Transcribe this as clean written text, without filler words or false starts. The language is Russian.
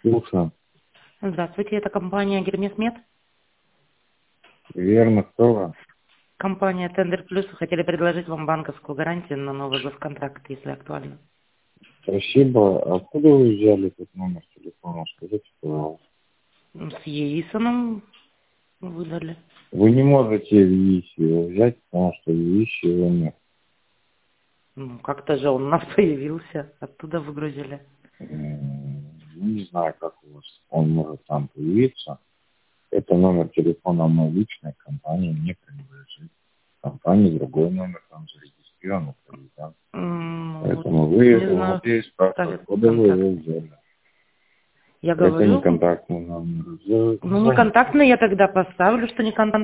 Слушаю. Здравствуйте, это компания Гермес Мед. Верно, кто вы? Компания Тендер Плюс. Хотели предложить вам банковскую гарантию на новый госконтракт, если актуально. Спасибо. Откуда вы взяли этот номер телефона? Скажите, пожалуйста. С ЕИСом выдали. Вы не можете ЕИС его взять, потому что ЕИС его нет. Ну, как-то же он у нас появился. Оттуда выгрузили. Не знаю, как у вас он может там появиться. Это номер телефона мой личной, компании не принадлежит. Компании другой номер там зарегистрирован, у президента. Вот, Поэтому вы не у знаю, людей спрашивают, ставят откуда вы его контактный. взяли. Я Это не говорю, контактный номер. ну не Звоните. контактный, я тогда поставлю, что не контактный.